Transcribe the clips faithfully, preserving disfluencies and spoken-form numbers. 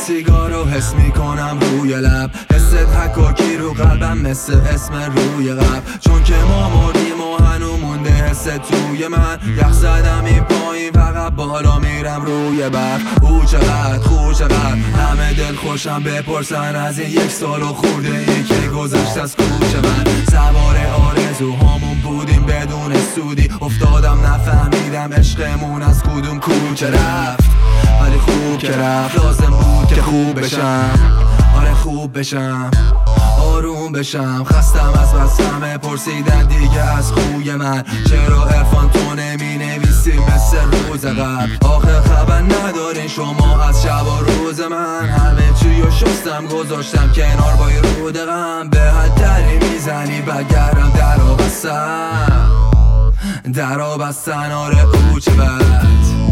سیگارو حس میکنم روی لب، حست حکاکی رو قلبم مثل اسم روی قلب. چون که ما مردیم و هنو مونده حس توی من، یخ زدم این پایین فقط بالا میرم روی برف. او چقدر خوب چقدر همه دل خوشم بپرسن از این یک سال و خورده ای که گذشت از کوچه من. سوار آرزوهامون بودیم بدون سودی، افتادم نفهمیدم عشقمون از کدوم کوچه رفت. ولی خوب که رفت، لازم بود که خوب بشم، آره خوب بشم، آروم بشم. خستم از بس همه پرسیدن دیگه از خوی من، چرا عرفان تو نمی نویسی مثل روز قبل؟ آخه خبر ندارین شما از شب و روز من، همه چیو شستم گذاشتم کنار با رود غم. به حدری میزنی بگرم درا بستن، درا بستن، آره او چه بد،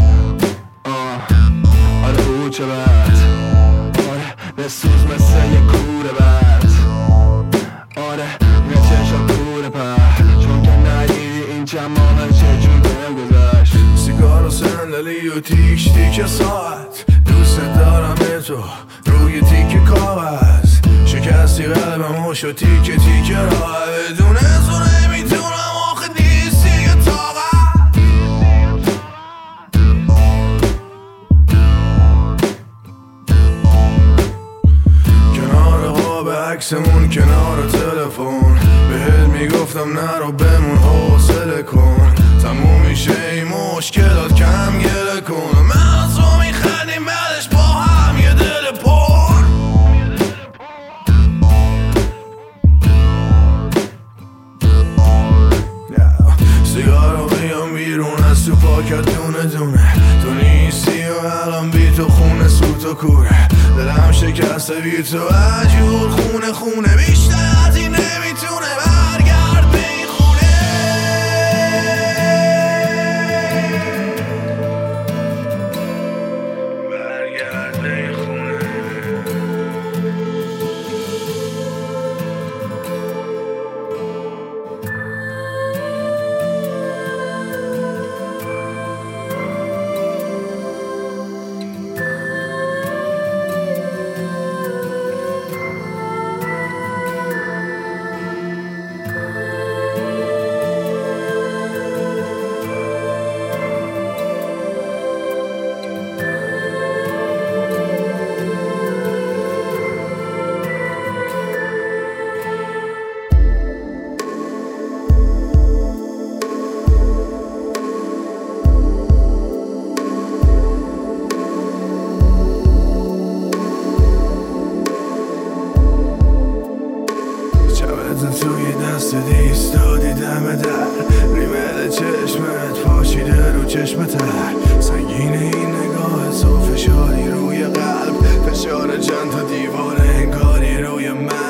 آره او چه بد، آره بسوز مثل یه کوره بد، آره یه چشم کوره پر، چون که ندیدی این چند ماه چجور بهم گذشت. سیگار و صندلی و تیک تیک ساعت، دوست دارم تو روی تیک کاغذ، شکستی قلبم و شد تیک تیک راه، بدون تو نمیتونم آخه نیستی یه طاقت. کنار قاب عکسمون کنار تلفن، بهت میگفتم نرو بمون حوصله کن، تموم میشه این مشکلات کم گله کن، من از تو میخندیم بعدش با هم یه دل پر. سیگارو بیام بیرون از تو پاکت دونه دونه، تو نیستی و الان بی تو خونه سوت و کوره، دلم شکسته بی تو عجور خونه خونه، بیشتر از این نمیتونه برگرد به این خونه. برگرد به این خونه. توی دست دیستادی دم در، ریمل چشمت پاشیده رو چشم تر، سنگین این نگاه تو فشاری روی قلب، فشار چند تا دیوار انگاری روی من.